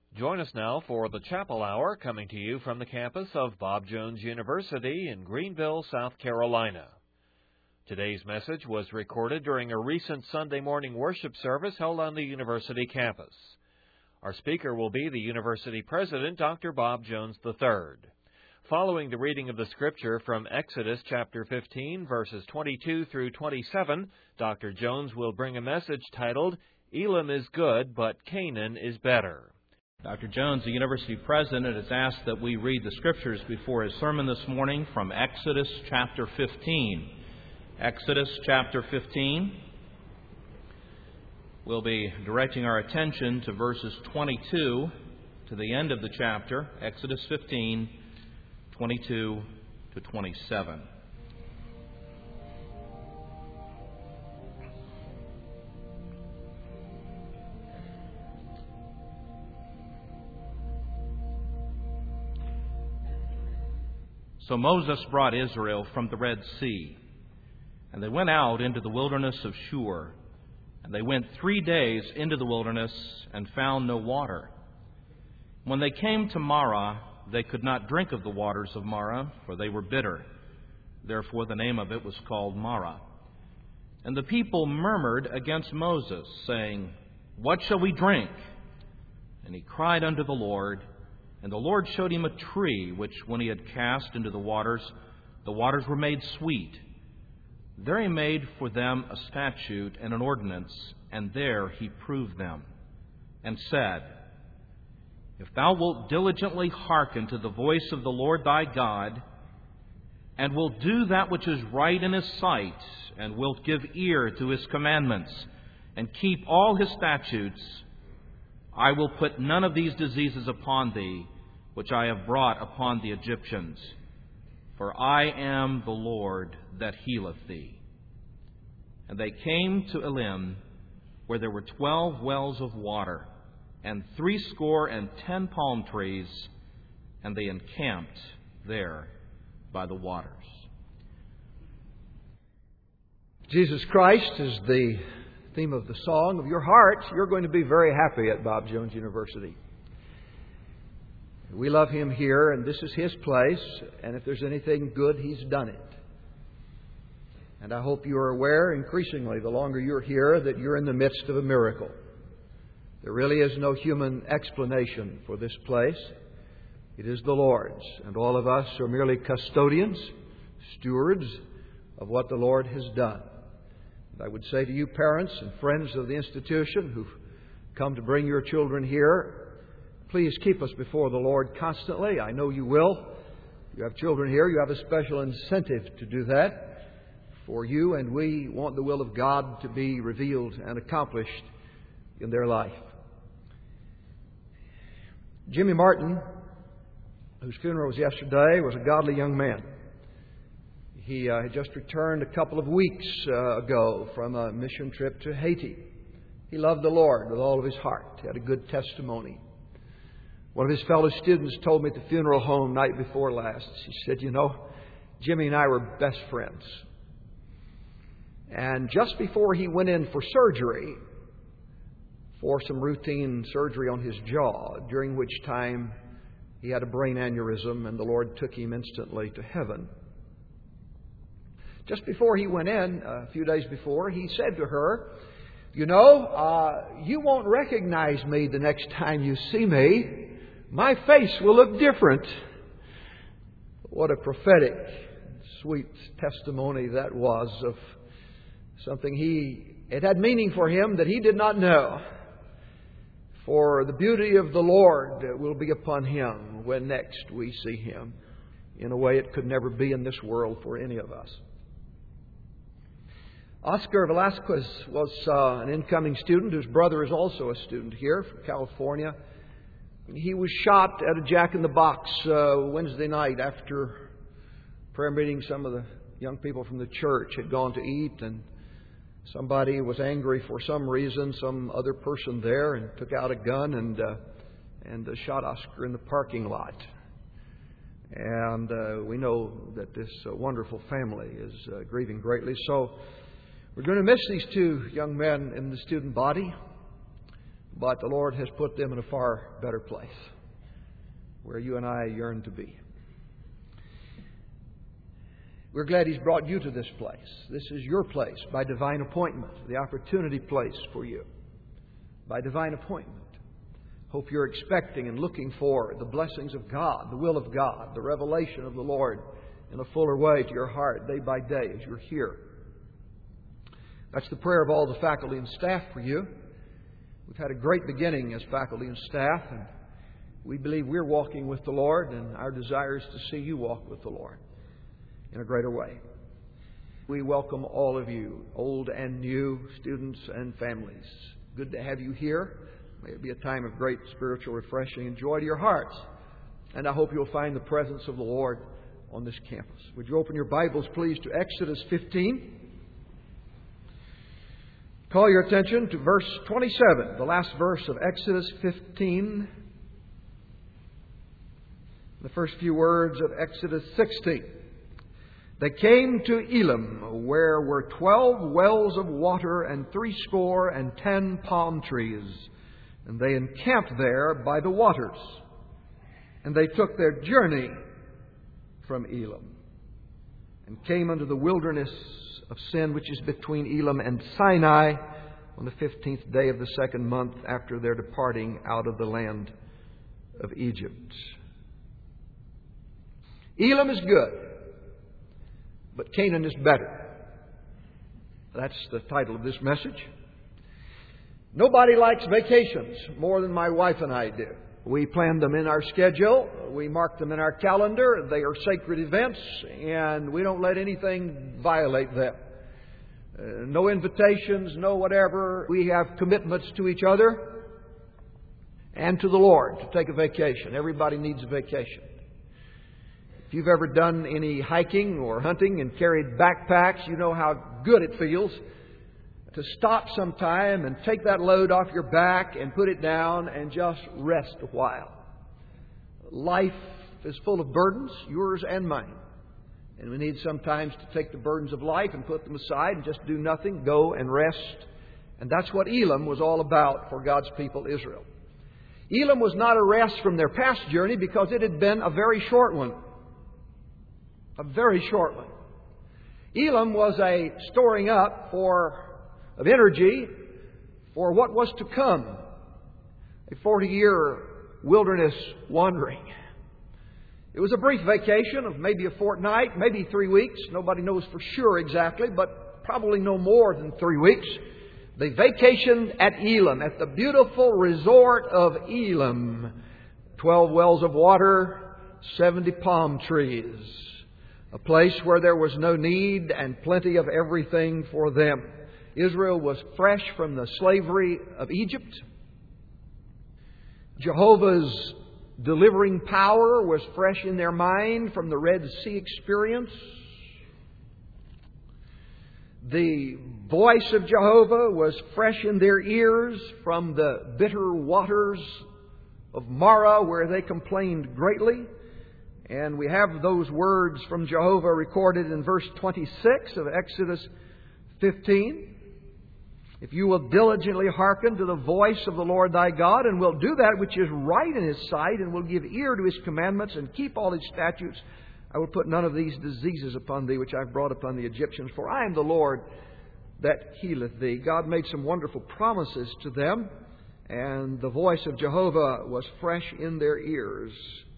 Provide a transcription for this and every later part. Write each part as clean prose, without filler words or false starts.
Join us now for the Chapel Hour, coming to you from the campus of Bob Jones University in Greenville, South Carolina. Today's message was recorded during a recent Sunday morning worship service held on the university campus. Our speaker will be the university president, Dr. Bob Jones III. Following the reading of the scripture from Exodus chapter 15, verses 22 through 27, Dr. Jones will bring a message titled, "Elam is good, but Canaan is better." Dr. Jones, the university president, has asked that we read the scriptures before his sermon this morning from Exodus chapter 15. Exodus chapter 15. We'll be directing our attention to verses 22 to the end of the chapter, Exodus 15, 22 to 27. So Moses brought Israel from the Red Sea, and they went out into the wilderness of Shur. And they went 3 days into the wilderness and found no water. When they came to Marah, they could not drink of the waters of Marah, for they were bitter. Therefore the name of it was called Marah. And the people murmured against Moses, saying, "What shall we drink?" And he cried unto the Lord, and the Lord showed him a tree, which when he had cast into the waters were made sweet. There he made for them a statute and an ordinance, and there he proved them, and said, "If thou wilt diligently hearken to the voice of the Lord thy God, and wilt do that which is right in his sight, and wilt give ear to his commandments, and keep all his statutes, I will put none of these diseases upon thee, which I have brought upon the Egyptians. For I am the Lord that healeth thee." And they came to Elim, where there were 12 wells of water, and 70 palm trees, and they encamped there by the waters. Jesus Christ is the theme of the song of your heart. You're going to be very happy at Bob Jones University. We love Him here, and this is His place, and if there's anything good, He's done it. And I hope you are aware, increasingly, the longer you're here, that you're in the midst of a miracle. There really is no human explanation for this place. It is the Lord's, and all of us are merely custodians, stewards of what the Lord has done. And I would say to you, parents and friends of the institution who've come to bring your children here, please keep us before the Lord constantly. I know you will. You have children here. You have a special incentive to do that for you, and we want the will of God to be revealed and accomplished in their life. Jimmy Martin, whose funeral was yesterday, was a godly young man. He had just returned a couple of weeks ago from a mission trip to Haiti. He loved the Lord with all of his heart. He had a good testimony. One of his fellow students told me at the funeral home night before last. He said, "You know, Jimmy and I were best friends. And just before he went in for surgery, for some routine surgery on his jaw, during which time he had a brain aneurysm and the Lord took him instantly to heaven. Just before he went in, a few days before, he said to her, 'You know, you won't recognize me the next time you see me. My face will look different.'" What a prophetic, sweet testimony that was of something it had meaning for him that he did not know. For the beauty of the Lord will be upon him when next we see Him in a way it could never be in this world for any of us. Oscar Velasquez was an incoming student whose brother is also a student here from California. He was shot at a Jack in the Box Wednesday night after prayer meeting. Some of the young people from the church had gone to eat, and somebody was angry for some reason, some other person there, and took out a gun and shot Oscar in the parking lot. And we know that this wonderful family is grieving greatly. So we're going to miss these two young men in the student body. but the Lord has put them in a far better place, where you and I yearn to be. We're glad He's brought you to this place. This is your place by divine appointment, the opportunity place for you by divine appointment. Hope you're expecting and looking for the blessings of God, the will of God, the revelation of the Lord in a fuller way to your heart day by day as you're here. That's the prayer of all the faculty and staff for you. We've had a great beginning as faculty and staff, and we believe we're walking with the Lord, and our desire is to see you walk with the Lord in a greater way. We welcome all of you, old and new, students and families. Good to have you here. May it be a time of great spiritual refreshing and joy to your hearts. And I hope you'll find the presence of the Lord on this campus. Would you open your Bibles, please, to Exodus 15? Call your attention to verse 27, the last verse of Exodus 15. The first few words of Exodus 16. They came to Elim, where were 12 wells of water and 70 palm trees. And they encamped there by the waters. And they took their journey from Elim, and came unto the wilderness of Sin, which is between Elim and Sinai, on the 15th day of the 2nd month after their departing out of the land of Egypt. Elim is good, but Canaan is better. That's the title of this message. Nobody likes vacations more than my wife and I do. We plan them in our schedule. We mark them in our calendar. They are sacred events, and we don't let anything violate them. No invitations, no whatever. We have commitments to each other and to the Lord to take a vacation. Everybody needs a vacation. If you've ever done any hiking or hunting and carried backpacks, you know how good it feels to stop sometime and take that load off your back and put it down and just rest a while. Life is full of burdens, yours and mine. And we need sometimes to take the burdens of life and put them aside and just do nothing, go and rest. And that's what Elim was all about for God's people, Israel. Elim was not a rest from their past journey because it had been a very short one. A very short one. Elim was a storing up of energy for what was to come. A 40-year wilderness wandering. It was a brief vacation of maybe a fortnight, maybe 3 weeks. Nobody knows for sure exactly, but probably no more than 3 weeks. They vacationed at Elim, at the beautiful resort of Elim. 12 wells of water, 70 palm trees. A place where there was no need and plenty of everything for them. Israel was fresh from the slavery of Egypt. Jehovah's delivering power was fresh in their mind from the Red Sea experience. The voice of Jehovah was fresh in their ears from the bitter waters of Marah, where they complained greatly. And we have those words from Jehovah recorded in verse 26 of Exodus 15. If you will diligently hearken to the voice of the Lord thy God, and will do that which is right in His sight, and will give ear to His commandments, and keep all His statutes, I will put none of these diseases upon thee, which I've brought upon the Egyptians, for I am the Lord that healeth thee. God made some wonderful promises to them, and the voice of Jehovah was fresh in their ears.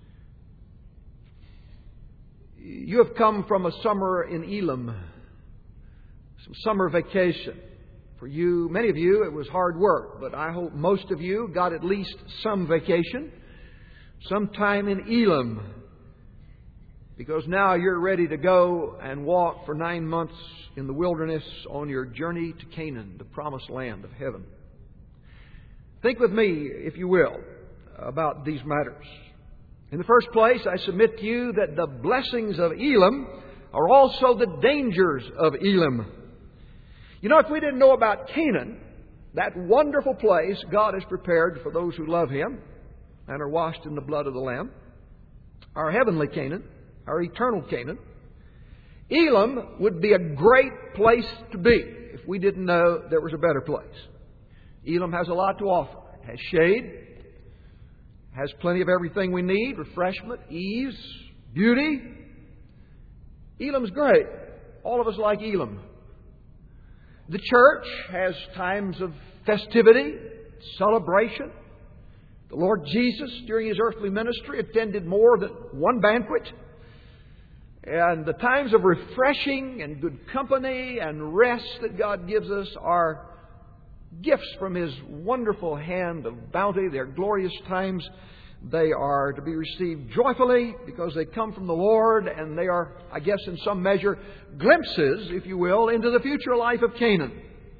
You have come from a summer in Elim, some summer vacation. For you, many of you, it was hard work, but I hope most of you got at least some vacation, some time in Elim, because now you're ready to go and walk for 9 months in the wilderness on your journey to Canaan, the promised land of heaven. Think with me, if you will, about these matters. In the first place, I submit to you that the blessings of Elim are also the dangers of Elim. You know, if we didn't know about Canaan, that wonderful place God has prepared for those who love Him and are washed in the blood of the Lamb, our heavenly Canaan, our eternal Canaan, Elim would be a great place to be if we didn't know there was a better place. Elim has a lot to offer. has shade, has plenty of everything we need, refreshment, ease, beauty. Elam's great. All of us like Elam. The church has times of festivity, celebration. The Lord Jesus, during His earthly ministry, attended more than one banquet. And the times of refreshing and good company and rest that God gives us are gifts from His wonderful hand of bounty. They're glorious times. They are to be received joyfully because they come from the Lord, and they are, I guess, in some measure, glimpses, if you will, into the future life of Canaan.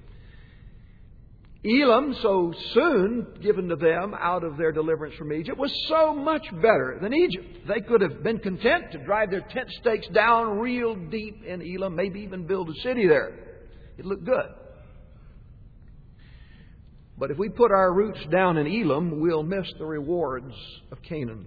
Elam, so soon given to them out of their deliverance from Egypt, was so much better than Egypt. They could have been content to drive their tent stakes down real deep in Elam, maybe even build a city there. It looked good. But if we put our roots down in Elam, we'll miss the rewards of Canaan.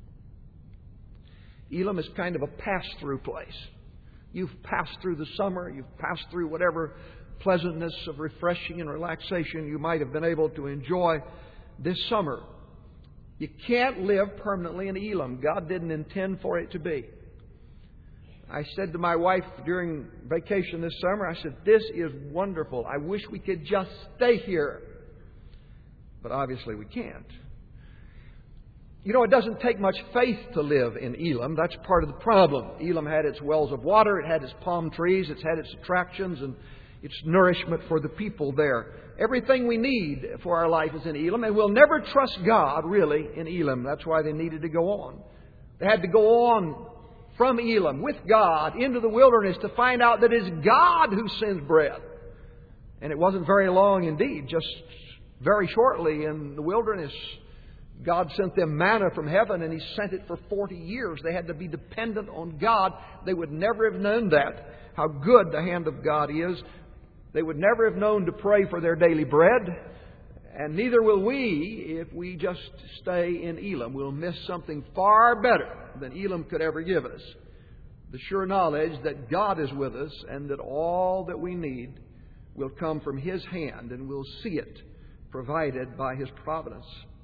Elam is kind of a pass-through place. You've passed through the summer, you've passed through whatever pleasantness of refreshing and relaxation you might have been able to enjoy this summer. You can't live permanently in Elam. God didn't intend for it to be. I said to my wife during vacation this summer, I said, "This is wonderful. I wish we could just stay here." But obviously we can't. You know, it doesn't take much faith to live in Elam. That's part of the problem. Elam had its wells of water, it had its palm trees, it's had its attractions and its nourishment for the people there. Everything we need for our life is in Elam, and we'll never trust God, really, in Elam. That's why they needed to go on. They had to go on from Elam with God into the wilderness to find out that it's God who sends bread. And it wasn't very long indeed, just very shortly in the wilderness. God sent them manna from heaven, and He sent it for 40 years. They had to be dependent on God. They would never have known that, how good the hand of God is. They would never have known to pray for their daily bread. And neither will we if we just stay in Elam. We'll miss something far better than Elam could ever give us. The sure knowledge that God is with us and that all that we need will come from His hand, and we'll see it provided by His providence.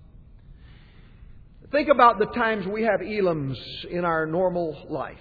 Think about the times we have Elams in our normal life.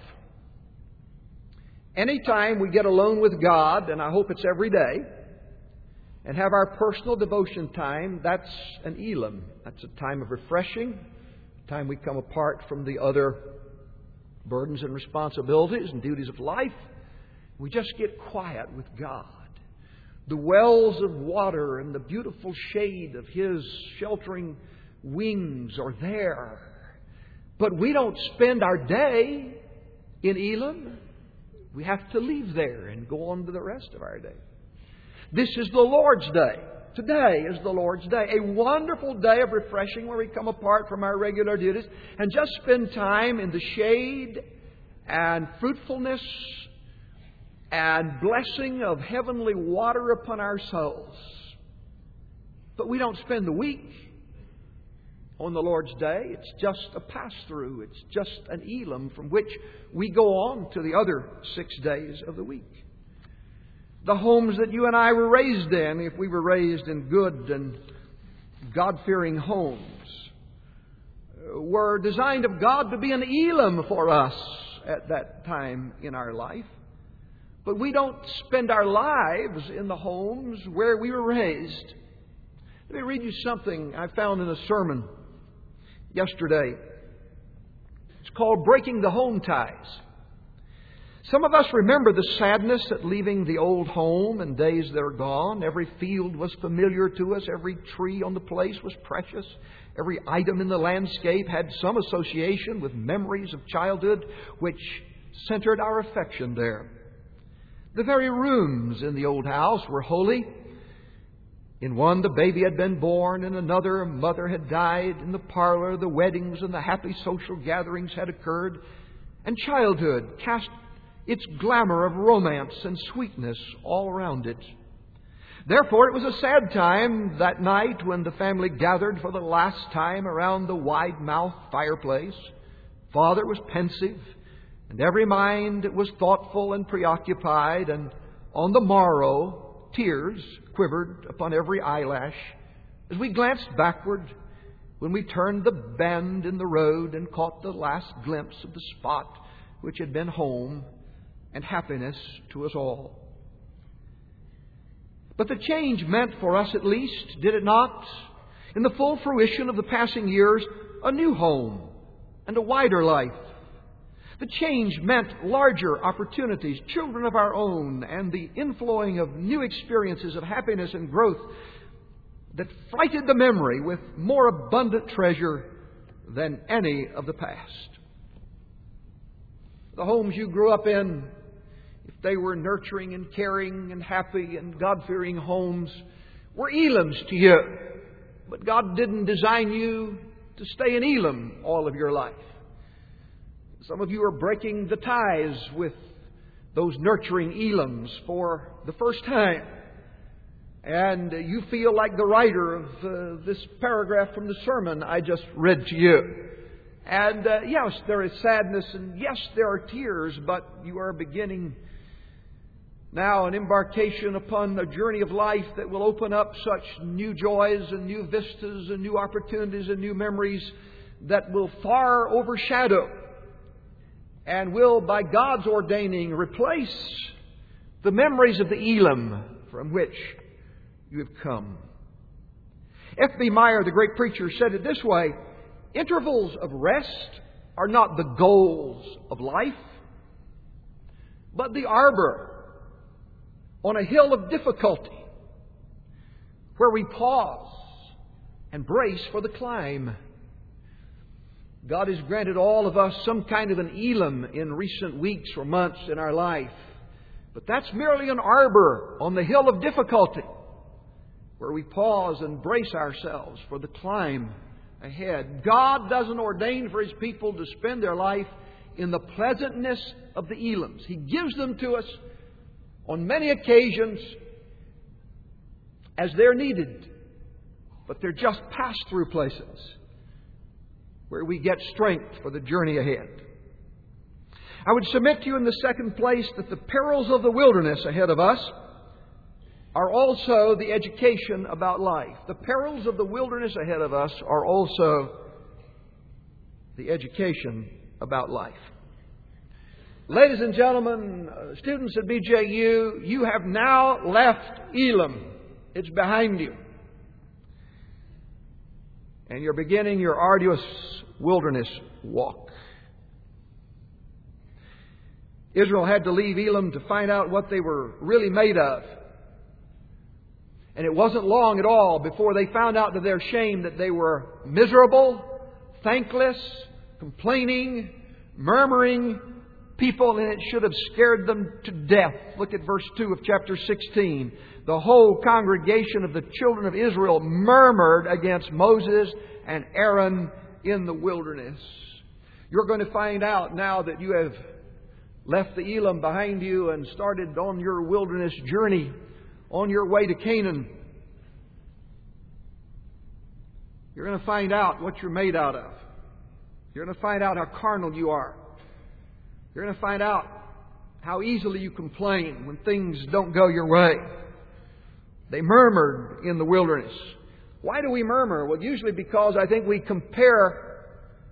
Anytime we get alone with God, and I hope it's every day, and have our personal devotion time, that's an Elam. That's a time of refreshing, a time we come apart from the other burdens and responsibilities and duties of life. We just get quiet with God. The wells of water and the beautiful shade of His sheltering wings are there. But we don't spend our day in Elam. We have to leave there and go on to the rest of our day. This is the Lord's day. Today is the Lord's day. A wonderful day of refreshing where we come apart from our regular duties and just spend time in the shade and fruitfulness and blessing of heavenly water upon our souls. But we don't spend the week on the Lord's day. It's just a pass-through. It's just an Elam from which we go on to the other 6 days of the week. The homes that you and I were raised in, if we were raised in good and God-fearing homes, were designed of God to be an Elam for us at that time in our life. But we don't spend our lives in the homes where we were raised. Let me read you something I found in a sermon yesterday. It's called Breaking the Home Ties. Some of us remember the sadness at leaving the old home and days that are gone. Every field was familiar to us. Every tree on the place was precious. Every item in the landscape had some association with memories of childhood which centered our affection there. The very rooms in the old house were holy. In one, the baby had been born. In another, a mother had died. In the parlor, the weddings and the happy social gatherings had occurred. And childhood cast its glamour of romance and sweetness all around it. Therefore, it was a sad time that night when the family gathered for the last time around the wide-mouthed fireplace. Father was pensive, and every mind was thoughtful and preoccupied, and on the morrow, tears quivered upon every eyelash As we glanced backward, when we turned the bend in the road and caught the last glimpse of the spot which had been home and happiness to us all. But the change meant for us at least, did it not, in the full fruition of the passing years, a new home and a wider life. The change meant larger opportunities, children of our own, and the inflowing of new experiences of happiness and growth that freighted the memory with more abundant treasure than any of the past. The homes you grew up in, if they were nurturing and caring and happy and God-fearing homes, were Elam's to you. But God didn't design you to stay in Elam all of your life. Some of you are breaking the ties with those nurturing Elams for the first time. And you feel like the writer of this paragraph from the sermon I just read to you. And yes, there is sadness, and yes, there are tears, but you are beginning now an embarkation upon a journey of life that will open up such new joys and new vistas and new opportunities and new memories that will far overshadow and will, by God's ordaining, replace the memories of the Elam from which you have come. F.B. Meyer, the great preacher, said it this way: intervals of rest are not the goals of life, but the arbor on a hill of difficulty where we pause and brace for the climb. God has granted all of us some kind of an Elam in recent weeks or months in our life. But that's merely an arbor on the hill of difficulty where we pause and brace ourselves for the climb ahead. God doesn't ordain for His people to spend their life in the pleasantness of the Elams. He gives them to us on many occasions as they're needed. But they're just pass-through places where we get strength for the journey ahead. I would submit to you in the second place that the perils of the wilderness ahead of us are also the education about life. The perils of the wilderness ahead of us are also the education about life. Ladies and gentlemen, students at BJU, you have now left Elam. It's behind you. And you're beginning your arduous wilderness walk. Israel had to leave Elam to find out what they were really made of. And it wasn't long at all before they found out to their shame that they were miserable, thankless, complaining, murmuring people, and it should have scared them to death. Look at verse 2 of chapter 16. The whole congregation of the children of Israel murmured against Moses and Aaron in the wilderness. You're going to find out now that you have left the Elam behind you and started on your wilderness journey on your way to Canaan. You're going to find out what you're made out of. You're going to find out how carnal you are. You're going to find out how easily you complain when things don't go your way. They murmured in the wilderness. Why do we murmur? Well, usually because I think we compare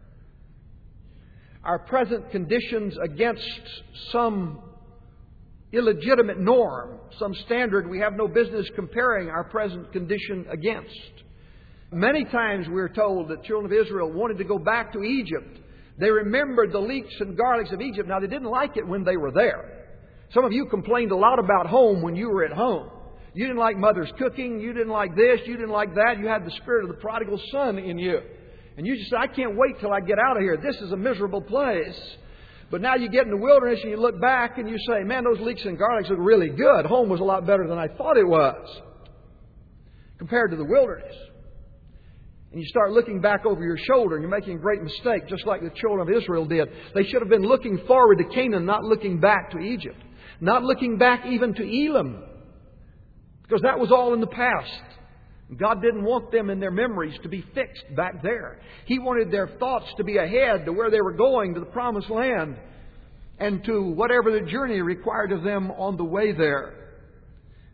our present conditions against some illegitimate norm, some standard we have no business comparing our present condition against. Many times we're told that children of Israel wanted to go back to Egypt. They remembered the leeks and garlics of Egypt. Now, they didn't like it when they were there. Some of you complained a lot about home when you were at home. You didn't like Mother's cooking. You didn't like this. You didn't like that. You had the spirit of the prodigal son in you. And you just said, I can't wait till I get out of here. This is a miserable place. But now you get in the wilderness and you look back and you say, man, those leeks and garlics look really good. Home was a lot better than I thought it was compared to the wilderness. And you start looking back over your shoulder and you're making a great mistake, just like the children of Israel did. They should have been looking forward to Canaan, not looking back to Egypt. Not looking back even to Elam. Because that was all in the past. God didn't want them in their memories to be fixed back there. He wanted their thoughts to be ahead to where they were going, to the promised land, and to whatever the journey required of them on the way there.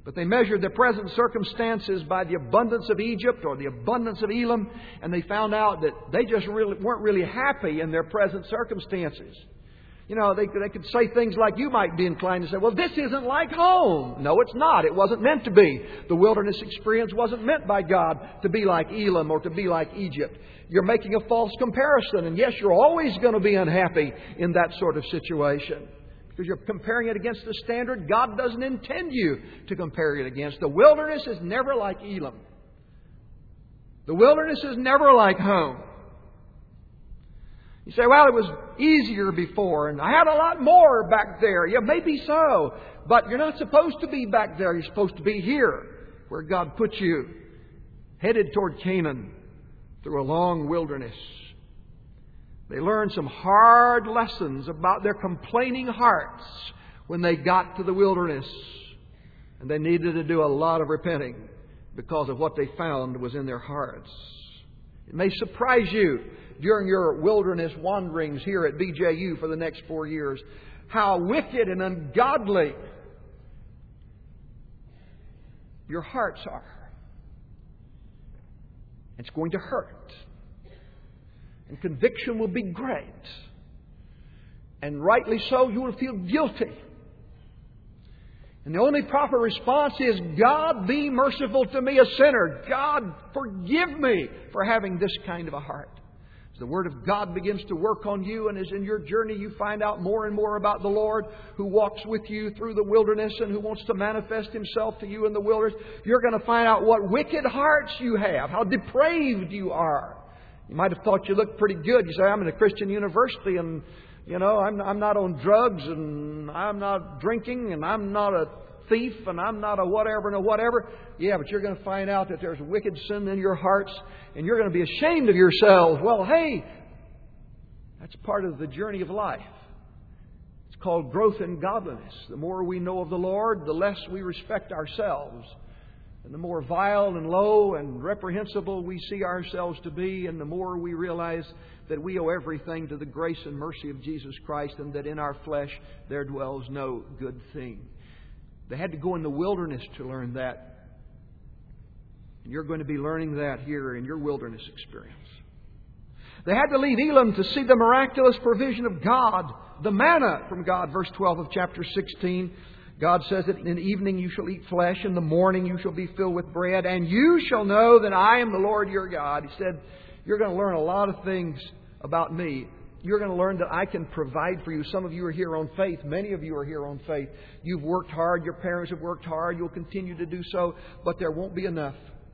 But they measured their present circumstances by the abundance of Egypt or the abundance of Elam, and they found out that they just weren't really happy in their present circumstances. You know, they could say things like you might be inclined to say, well, this isn't like home. No, it's not. It wasn't meant to be. The wilderness experience wasn't meant by God to be like Elam or to be like Egypt. You're making a false comparison. And yes, you're always going to be unhappy in that sort of situation, because you're comparing it against the standard God doesn't intend you to compare it against. The wilderness is never like Elam. The wilderness is never like home. You say, well, it was easier before, and I had a lot more back there. Yeah, maybe so. But you're not supposed to be back there. You're supposed to be here, where God put you, headed toward Canaan through a long wilderness. They learned some hard lessons about their complaining hearts when they got to the wilderness. And they needed to do a lot of repenting because of what they found was in their hearts. It may surprise you during your wilderness wanderings here at BJU for the next 4 years how wicked and ungodly your hearts are. It's going to hurt. And conviction will be great. And rightly so, you will feel guilty. And the only proper response is, God, be merciful to me, a sinner. God, forgive me for having this kind of a heart. As the Word of God begins to work on you, and as in your journey you find out more and more about the Lord who walks with you through the wilderness and who wants to manifest Himself to you in the wilderness, you're going to find out what wicked hearts you have, how depraved you are. You might have thought you looked pretty good. You say, I'm in a Christian university and, you know, I'm not on drugs and I'm not drinking and I'm not a thief and I'm not a whatever and a whatever. Yeah, but you're going to find out that there's wicked sin in your hearts and you're going to be ashamed of yourselves. Well, hey, that's part of the journey of life. It's called growth in godliness. The more we know of the Lord, the less we respect ourselves. And the more vile and low and reprehensible we see ourselves to be, and the more we realize that we owe everything to the grace and mercy of Jesus Christ, and that in our flesh there dwells no good thing. They had to go in the wilderness to learn that. And you're going to be learning that here in your wilderness experience. They had to leave Elam to see the miraculous provision of God, the manna from God, verse 12 of chapter 16. God says that in the evening you shall eat flesh, in the morning you shall be filled with bread, and you shall know that I am the Lord your God. He said, you're going to learn a lot of things about me. You're going to learn that I can provide for you. Some of you are here on faith. Many of you are here on faith. You've worked hard. Your parents have worked hard. You'll continue to do so, but there won't be enough.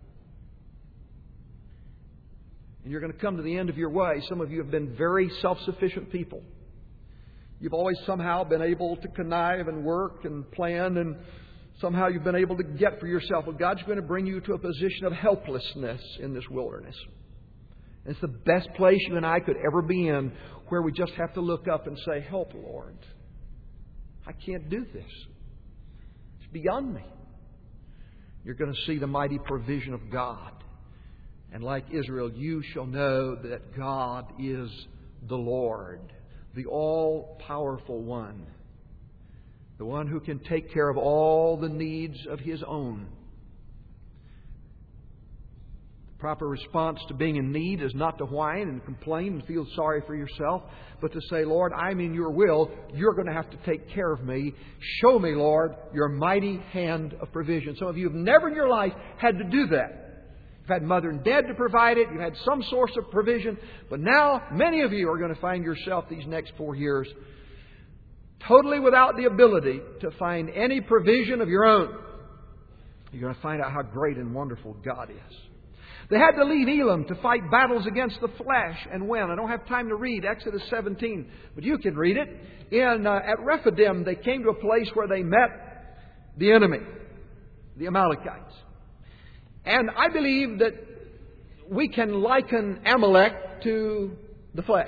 And you're going to come to the end of your way. Some of you have been very self-sufficient people. You've always somehow been able to connive and work and plan, and somehow you've been able to get for yourself. Well, God's going to bring you to a position of helplessness in this wilderness. And it's the best place you and I could ever be in, where we just have to look up and say, help, Lord. I can't do this. It's beyond me. You're going to see the mighty provision of God. And like Israel, you shall know that God is the Lord, the all-powerful one, the one who can take care of all the needs of His own. The proper response to being in need is not to whine and complain and feel sorry for yourself, but to say, Lord, I'm in your will. You're going to have to take care of me. Show me, Lord, your mighty hand of provision. Some of you have never in your life had to do that. You've had mother and dad to provide it. You've had some source of provision. But now, many of you are going to find yourself these next 4 years totally without the ability to find any provision of your own. You're going to find out how great and wonderful God is. They had to leave Elam to fight battles against the flesh and when. I don't have time to read Exodus 17, but you can read it. At Rephidim, they came to a place where they met the enemy, the Amalekites. And I believe that we can liken Amalek to the flesh.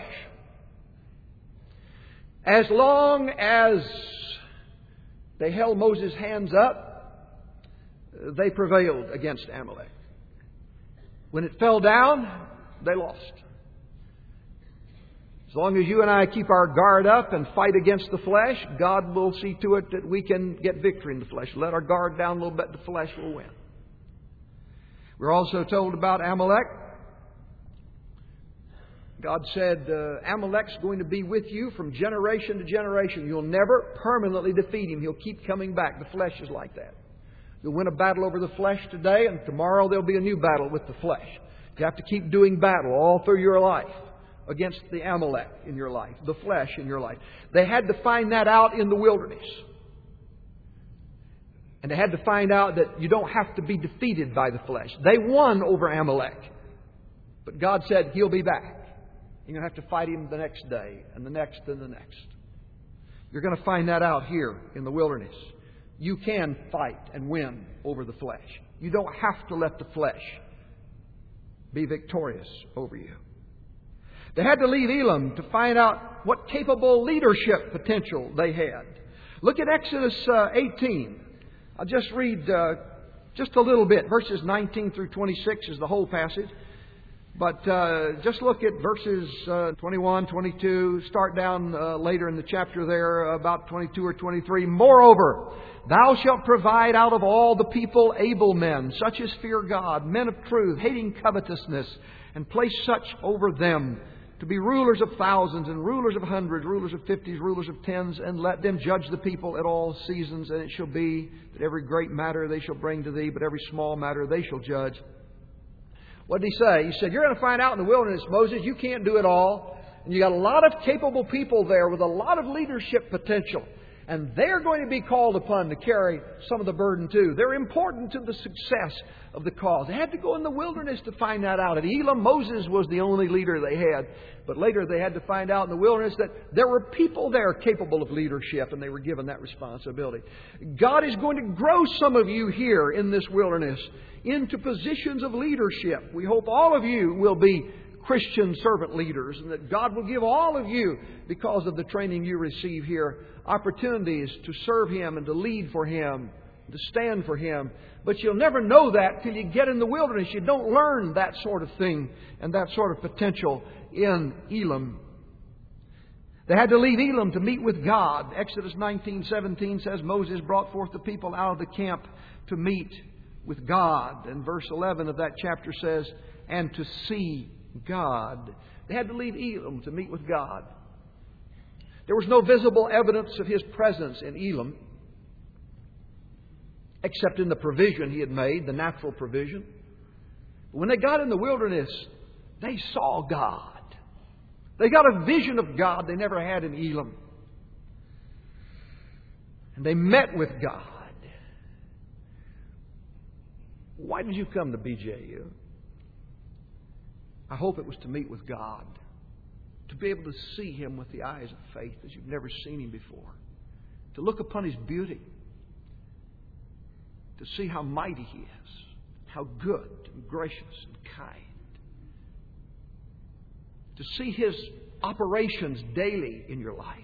As long as they held Moses' hands up, they prevailed against Amalek. When it fell down, they lost. As long as you and I keep our guard up and fight against the flesh, God will see to it that we can get victory in the flesh. Let our guard down a little bit, the flesh will win. We're also told about Amalek. God said, Amalek's going to be with you from generation to generation. You'll never permanently defeat him. He'll keep coming back. The flesh is like that. You'll win a battle over the flesh today, and tomorrow there'll be a new battle with the flesh. You have to keep doing battle all through your life against the Amalek in your life, the flesh in your life. They had to find that out in the wilderness. And they had to find out that you don't have to be defeated by the flesh. They won over Amalek. But God said, He'll be back. You're going to have to fight him the next day, and the next, and the next. You're going to find that out here in the wilderness. You can fight and win over the flesh. You don't have to let the flesh be victorious over you. They had to leave Elam to find out what capable leadership potential they had. Look at Exodus 18. I'll just read just a little bit. Verses 19 through 26 is the whole passage. But just look at verses 21, 22, start down later in the chapter there, about 22 or 23. Moreover, thou shalt provide out of all the people able men, such as fear God, men of truth, hating covetousness, and place such over them to be rulers of thousands and rulers of hundreds, rulers of fifties, rulers of tens, and let them judge the people at all seasons. And it shall be that every great matter they shall bring to thee, but every small matter they shall judge. What did he say? He said, you're going to find out in the wilderness, Moses, you can't do it all. And you got a lot of capable people there with a lot of leadership potential. And they're going to be called upon to carry some of the burden too. They're important to the success of the cause. They had to go in the wilderness to find that out. At Elam, Moses was the only leader they had. But later they had to find out in the wilderness that there were people there capable of leadership, and they were given that responsibility. God is going to grow some of you here in this wilderness into positions of leadership. We hope all of you will be Christian servant leaders, and that God will give all of you, because of the training you receive here, opportunities to serve Him and to lead for Him, to stand for Him. But you'll never know that till you get in the wilderness. You don't learn that sort of thing and that sort of potential in Elam. They had to leave Elam to meet with God. Exodus 19:17 says Moses brought forth the people out of the camp to meet with God. And verse 11 of that chapter says, and to see God. They had to leave Elam to meet with God. There was no visible evidence of His presence in Elam, except in the provision He had made, the natural provision. But when they got in the wilderness, they saw God. They got a vision of God they never had in Elam. And they met with God. Why did you come to BJU? I hope it was to meet with God, to be able to see Him with the eyes of faith as you've never seen Him before, to look upon His beauty, to see how mighty He is, how good and gracious and kind, to see His operations daily in your life.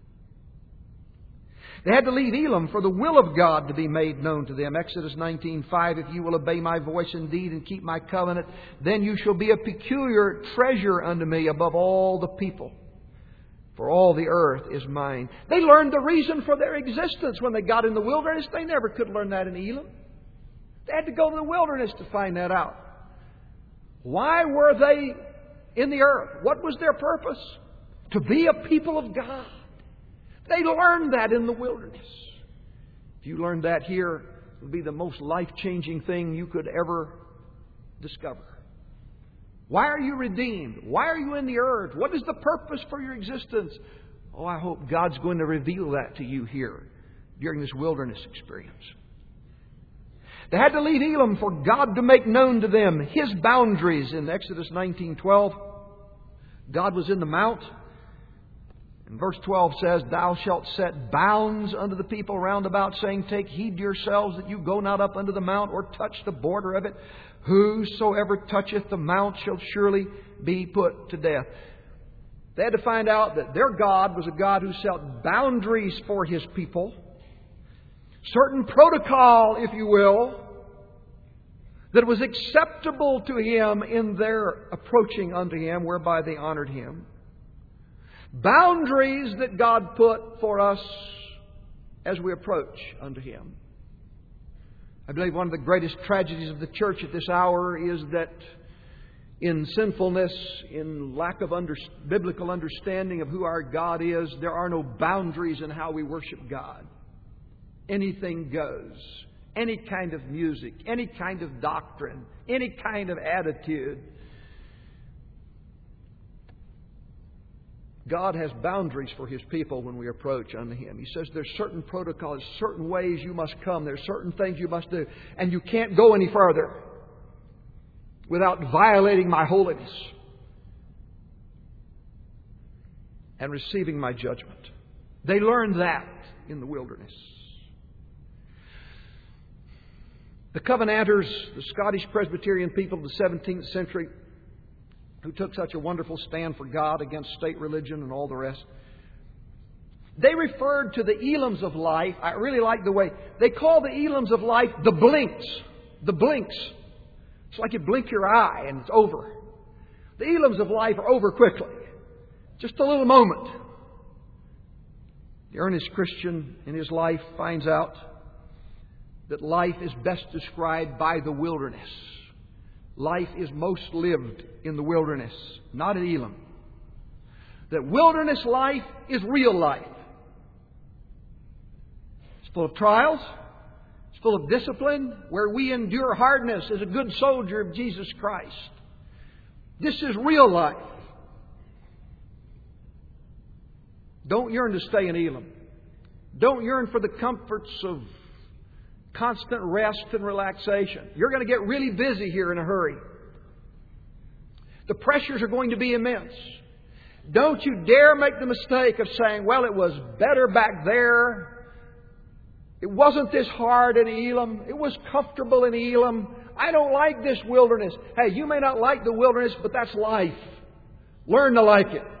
They had to leave Elam for the will of God to be made known to them. Exodus 19:5, if you will obey my voice indeed and keep my covenant, then you shall be a peculiar treasure unto me above all the people. For all the earth is mine. They learned the reason for their existence when they got in the wilderness. They never could learn that in Elam. They had to go to the wilderness to find that out. Why were they in the earth? What was their purpose? To be a people of God. They learned that in the wilderness. If you learned that here, it would be the most life-changing thing you could ever discover. Why are you redeemed? Why are you in the earth? What is the purpose for your existence? Oh, I hope God's going to reveal that to you here during this wilderness experience. They had to leave Elam for God to make known to them His boundaries. In Exodus 19:12, God was in the mount. And verse 12 says, thou shalt set bounds unto the people round about, saying, take heed to yourselves that you go not up unto the mount or touch the border of it. Whosoever toucheth the mount shall surely be put to death. They had to find out that their God was a God who set boundaries for His people. Certain protocol, if you will, that was acceptable to Him in their approaching unto Him, whereby they honored Him. Boundaries that God put for us as we approach unto Him. I believe one of the greatest tragedies of the church at this hour is that in sinfulness, in lack of biblical understanding of who our God is, there are no boundaries in how we worship God. Anything goes. Any kind of music, any kind of doctrine, any kind of attitude. God has boundaries for His people when we approach unto Him. He says there's certain protocols, certain ways you must come. There's certain things you must do. And you can't go any further without violating my holiness and receiving my judgment. They learned that in the wilderness. The Covenanters, the Scottish Presbyterian people of the 17th century, who took such a wonderful stand for God against state religion and all the rest, they referred to the Elims of life. I really like the way they call the Elims of life the blinks. The blinks. It's like you blink your eye and it's over. The Elims of life are over quickly. Just a little moment. The earnest Christian in his life finds out that life is best described by the wilderness. Life is most lived in the wilderness, not at Elim. That wilderness life is real life. It's full of trials. It's full of discipline, where we endure hardness as a good soldier of Jesus Christ. This is real life. Don't yearn to stay in Elim. Don't yearn for the comforts of constant rest and relaxation. You're going to get really busy here in a hurry. The pressures are going to be immense. Don't you dare make the mistake of saying, well, it was better back there. It wasn't this hard in Elim. It was comfortable in Elim. I don't like this wilderness. Hey, you may not like the wilderness, but that's life. Learn to like it.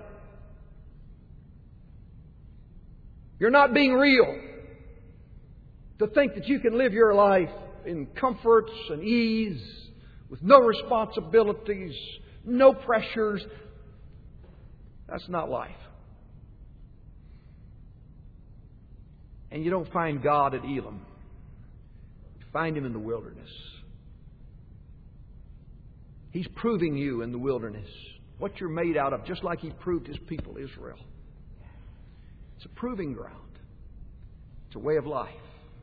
You're not being real to think that you can live your life in comforts and ease, with no responsibilities, no pressures. That's not life. And you don't find God at Elim. You find Him in the wilderness. He's proving you in the wilderness what you're made out of, just like He proved His people Israel. It's a proving ground. It's a way of life.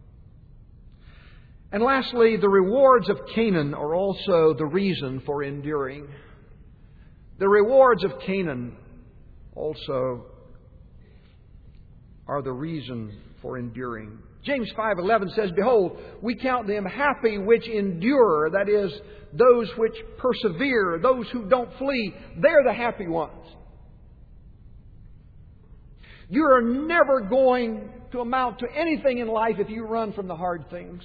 And lastly, the rewards of Canaan are also the reason for enduring. The rewards of Canaan also are the reason for enduring. James 5:11 says, behold, we count them happy which endure, that is, those which persevere, those who don't flee. They're the happy ones. You are never going to amount to anything in life if you run from the hard things.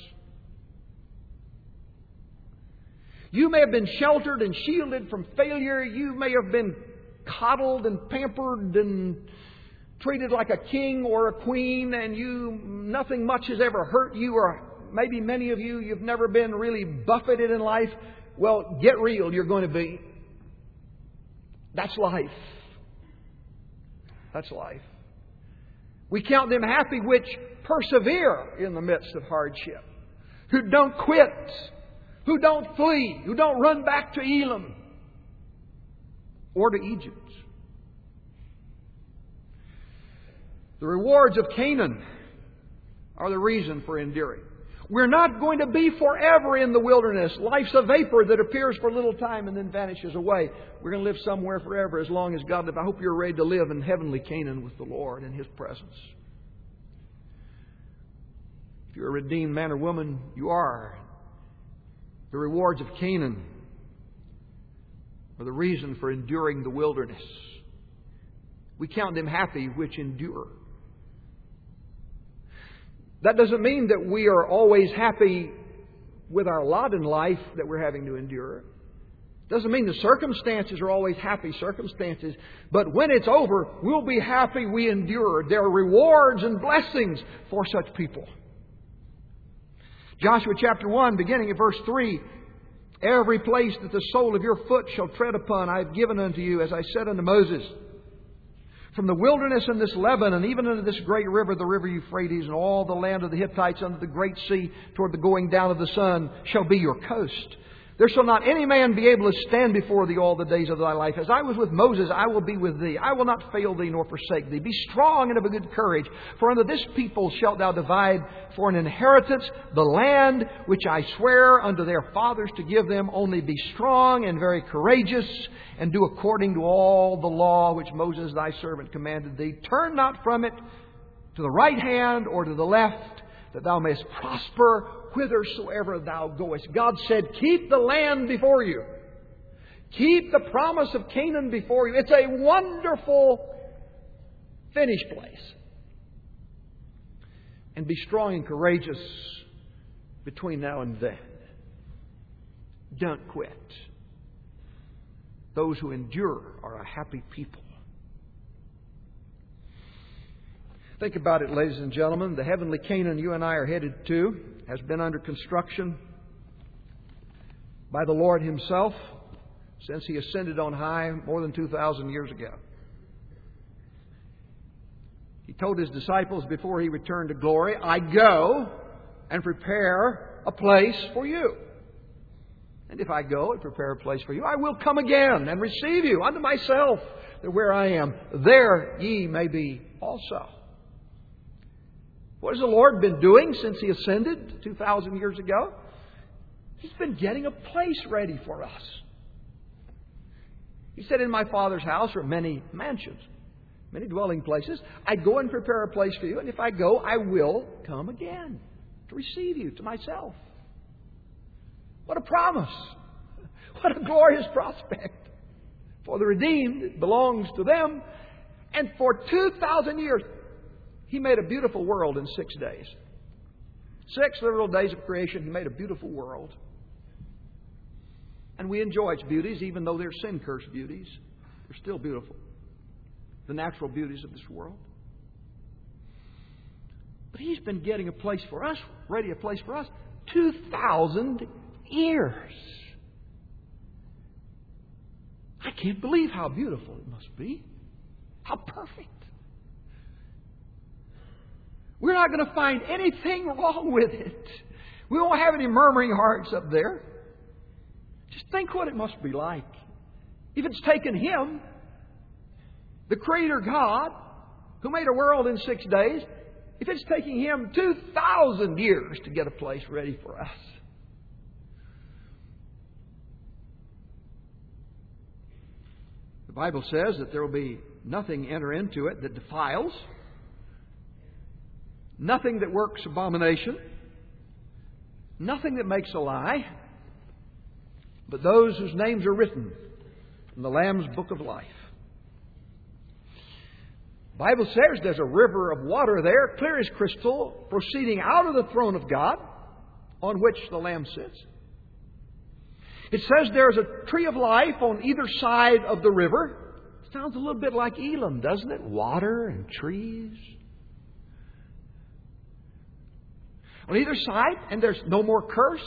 You may have been sheltered and shielded from failure. You may have been coddled and pampered and treated like a king or a queen, and nothing much has ever hurt you, or maybe many of you've never been really buffeted in life. Well, get real, you're going to be. That's life. That's life. We count them happy which persevere in the midst of hardship, who don't quit, who don't flee, who don't run back to Elim or to Egypt. The rewards of Canaan are the reason for enduring. We're not going to be forever in the wilderness. Life's a vapor that appears for a little time and then vanishes away. We're going to live somewhere forever as long as God lives. I hope you're ready to live in heavenly Canaan with the Lord in His presence. If you're a redeemed man or woman, you are. The rewards of Canaan are the reason for enduring the wilderness. We count them happy which endure. That doesn't mean that we are always happy with our lot in life that we're having to endure. It doesn't mean the circumstances are always happy circumstances. But when it's over, we'll be happy we endured. There are rewards and blessings for such people. Joshua chapter 1, beginning at verse 3. Every place that the sole of your foot shall tread upon, I have given unto you, as I said unto Moses. From the wilderness and this Lebanon, even into this great river, the river Euphrates, and all the land of the Hittites under the great sea toward the going down of the sun shall be your coast. There shall not any man be able to stand before thee all the days of thy life. As I was with Moses, I will be with thee. I will not fail thee nor forsake thee. Be strong and of a good courage. For unto this people shalt thou divide for an inheritance the land which I swear unto their fathers to give them. Only be strong and very courageous, and do according to all the law which Moses thy servant commanded thee. Turn not from it to the right hand or to the left, that thou mayest prosper whithersoever thou goest. God said, keep the land before you. Keep the promise of Canaan before you. It's a wonderful finished place. And be strong and courageous between now and then. Don't quit. Those who endure are a happy people. Think about it, ladies and gentlemen. The heavenly Canaan you and I are headed to has been under construction by the Lord Himself since He ascended on high more than 2,000 years ago. He told His disciples before He returned to glory, I go and prepare a place for you. And if I go and prepare a place for you, I will come again and receive you unto myself, that where I am, there ye may be also. What has the Lord been doing since He ascended 2,000 years ago? He's been getting a place ready for us. He said, in my Father's house are many mansions, many dwelling places. I go and prepare a place for you, and if I go, I will come again to receive you to myself. What a promise. What a glorious prospect. For the redeemed, it belongs to them. And for 2,000 years, He made a beautiful world in 6 days. 6 literal days of creation, He made a beautiful world. And we enjoy its beauties, even though they're sin-cursed beauties. They're still beautiful. The natural beauties of this world. But He's been getting a place for us, ready a place for us, 2,000 years. I can't believe how beautiful it must be. How perfect. We're not going to find anything wrong with it. We won't have any murmuring hearts up there. Just think what it must be like. If it's taken Him, the Creator God, who made a world in 6 days, if it's taking Him 2,000 years to get a place ready for us. The Bible says that there will be nothing enter into it that defiles, nothing that works abomination, nothing that makes a lie, but those whose names are written in the Lamb's book of life. The Bible says there's a river of water there, clear as crystal, proceeding out of the throne of God, on which the Lamb sits. It says there's a tree of life on either side of the river. Sounds a little bit like Elam, doesn't it? Water and trees. On either side, and there's no more curse.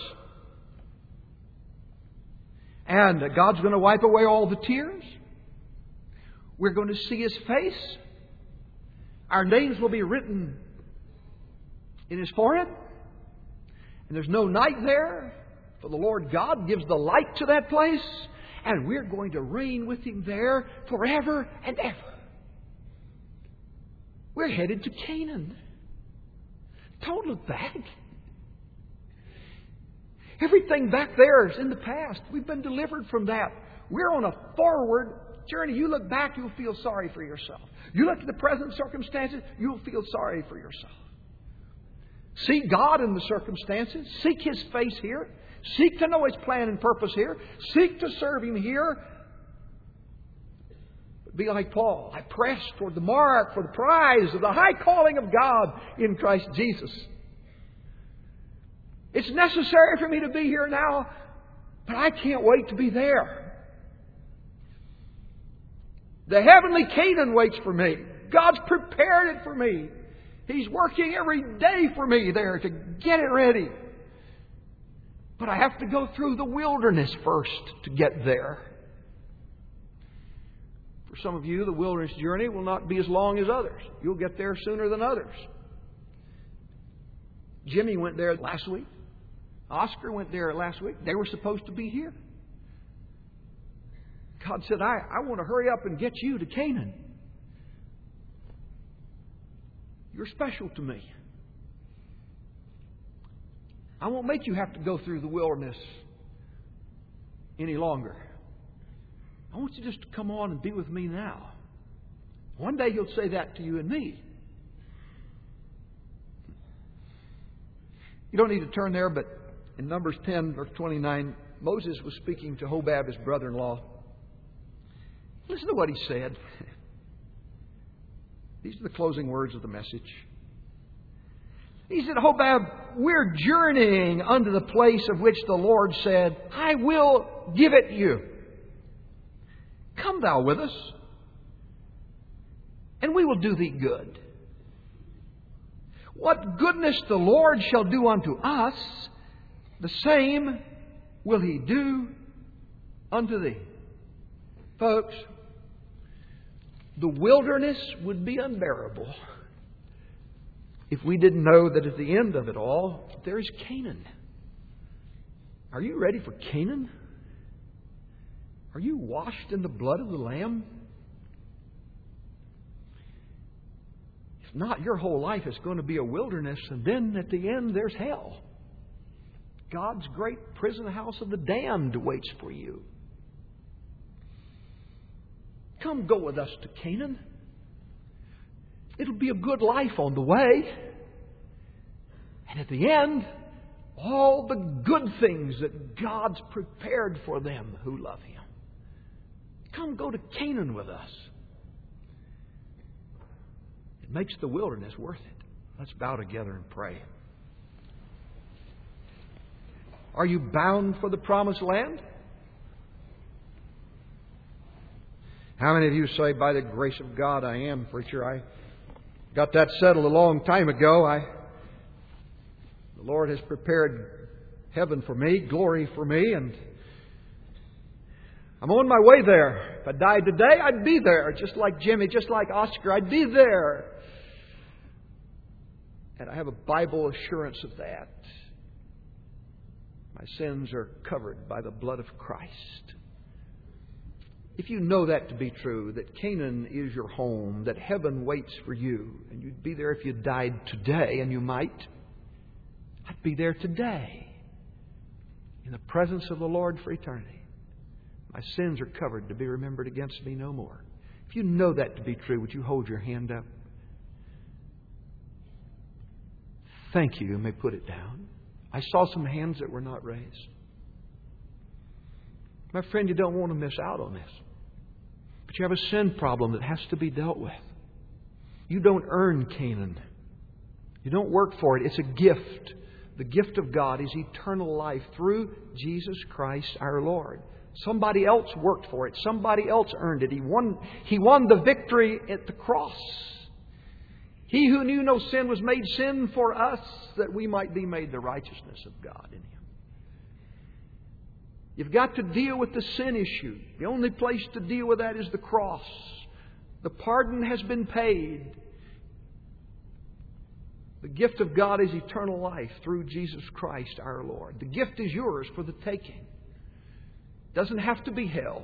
And God's going to wipe away all the tears. We're going to see His face. Our names will be written in His forehead. And there's no night there. For the Lord God gives the light to that place. And we're going to reign with Him there forever and ever. We're headed to Canaan. Don't look back. Everything back there is in the past. We've been delivered from that. We're on a forward journey. You look back, you'll feel sorry for yourself. You look at the present circumstances, you'll feel sorry for yourself. Seek God in the circumstances. Seek His face here. Seek to know His plan and purpose here. Seek to serve Him here. Be like Paul. I press toward the mark for the prize of the high calling of God in Christ Jesus. It's necessary for me to be here now, but I can't wait to be there. The heavenly Canaan waits for me. God's prepared it for me. He's working every day for me there to get it ready. But I have to go through the wilderness first to get there. For some of you, the wilderness journey will not be as long as others. You'll get there sooner than others. Jimmy went there last week. Oscar went there last week. They were supposed to be here. God said, I want to hurry up and get you to Canaan. You're special to me. I won't make you have to go through the wilderness any longer. I want you just to come on and be with me now. One day He'll say that to you and me. You don't need to turn there, but in Numbers 10, verse 29, Moses was speaking to Hobab, his brother-in-law. Listen to what he said. These are the closing words of the message. He said, Hobab, we're journeying unto the place of which the Lord said, I will give it you. Come thou with us, and we will do thee good. What goodness the Lord shall do unto us, the same will He do unto thee. Folks, the wilderness would be unbearable if we didn't know that at the end of it all, there is Canaan. Are you ready for Canaan? Are you washed in the blood of the Lamb? If not, your whole life is going to be a wilderness, and then at the end there's hell. God's great prison house of the damned waits for you. Come go with us to Canaan. It'll be a good life on the way. And at the end, all the good things that God's prepared for them who love Him. Come go to Canaan with us. It makes the wilderness worth it. Let's bow together and pray. Are you bound for the promised land? How many of you say, by the grace of God, I am, preacher? I got that settled a long time ago. The Lord has prepared heaven for me, glory for me, and I'm on my way there. If I died today, I'd be there. Just like Jimmy, just like Oscar, I'd be there. And I have a Bible assurance of that. My sins are covered by the blood of Christ. If you know that to be true, that Canaan is your home, that heaven waits for you, and you'd be there if you died today, and you might, I'd be there today in the presence of the Lord for eternity. My sins are covered to be remembered against me no more. If you know that to be true, would you hold your hand up? Thank you. You may put it down. I saw some hands that were not raised. My friend, you don't want to miss out on this. But you have a sin problem that has to be dealt with. You don't earn Canaan. You don't work for it. It's a gift. The gift of God is eternal life through Jesus Christ our Lord. Somebody else worked for it. Somebody else earned it. He won the victory at the cross. He who knew no sin was made sin for us, that we might be made the righteousness of God in Him. You've got to deal with the sin issue. The only place to deal with that is the cross. The pardon has been paid. The gift of God is eternal life through Jesus Christ our Lord. The gift is yours for the taking. It doesn't have to be hell.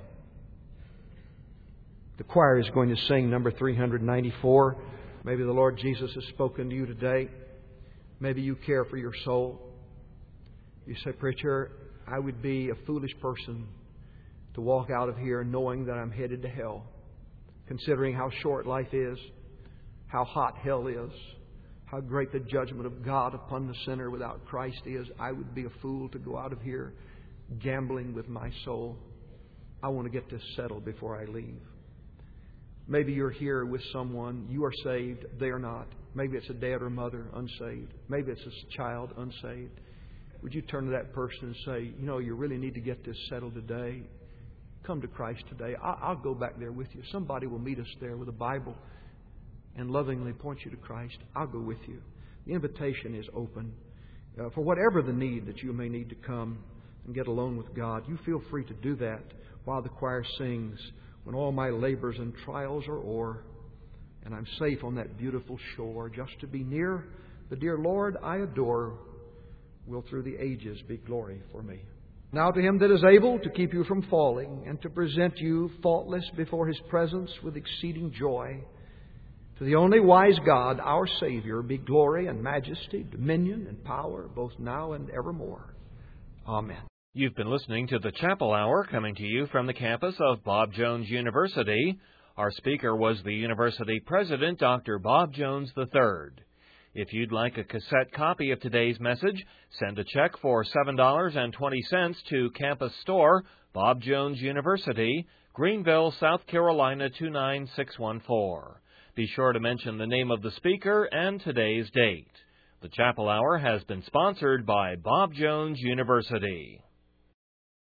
The choir is going to sing number 394. Maybe the Lord Jesus has spoken to you today. Maybe you care for your soul. You say, preacher, I would be a foolish person to walk out of here knowing that I'm headed to hell. Considering how short life is, how hot hell is, how great the judgment of God upon the sinner without Christ is, I would be a fool to go out of here gambling with my soul. I want to get this settled before I leave. Maybe you're here with someone, you are saved, they are not. Maybe it's a dad or mother, unsaved. Maybe it's a child, unsaved. Would you turn to that person and say, you really need to get this settled today? Come to Christ today. I'll go back there with you. Somebody will meet us there with a Bible and lovingly point you to Christ. I'll go with you. The invitation is open. For whatever the need that you may need to come and get alone with God, you feel free to do that while the choir sings. when all my labors and trials are o'er, and I'm safe on that beautiful shore, just to be near the dear Lord I adore, will through the ages be glory for me. Now to Him that is able to keep you from falling, and to present you faultless before His presence with exceeding joy, to the only wise God, our Savior, be glory and majesty, dominion and power, both now and evermore. Amen. You've been listening to the Chapel Hour, coming to you from the campus of Bob Jones University. Our speaker was the university president, Dr. Bob Jones III. If you'd like a cassette copy of today's message, send a check for $7.20 to Campus Store, Bob Jones University, Greenville, South Carolina 29614. Be sure to mention the name of the speaker and today's date. The Chapel Hour has been sponsored by Bob Jones University.